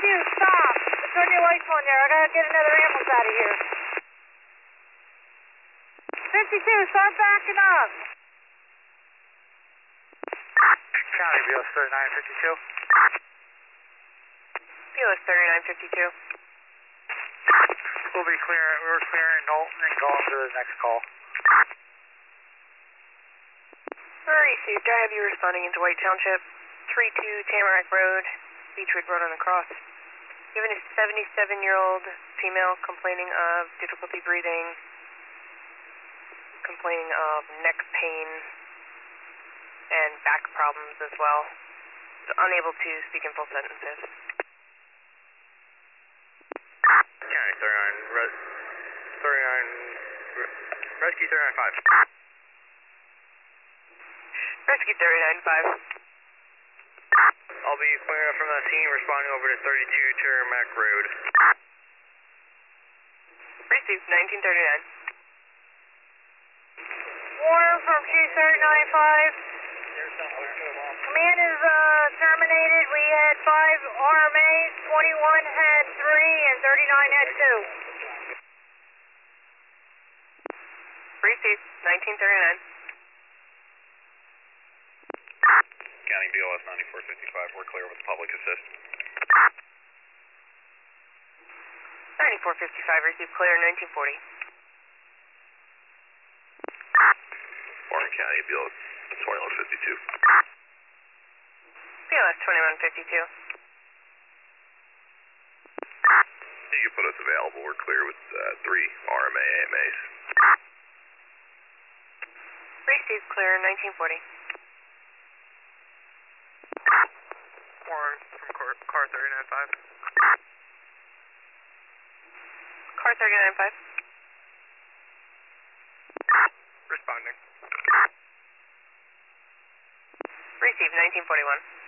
stop. Turn your lights on there. I gotta get another ambulance out of here. 52, start backing up. County, BLS 3952. BLS 3952. We'll be clearing, we're clearing Knowlton and going to the next call. Received. I have you responding into White Township, 32 Tamarack Road, Beechwood Road on the cross. Given a 77-year-old female complaining of difficulty breathing, complaining of neck pain, and back problems as well. Unable to speak in full sentences. County 39, Rescue 395. Rescue 395. I'll be clearing up from that scene, responding over to 32 Tamarack Road. Received, 1939. Warner from Q395. Command is terminated. We had 5 RMAs, 21 had 3, and 39 had 2. Received, 1939. County BLS 9455, we're clear with public assist. 9455, received clear, 1940. Warren County BLS 2152. BLS 2152. You can put us available, we're clear with 3 RMA AMAs. Received clear, 1940. Warren from car 395. Car 395. Responding. Received, 1941.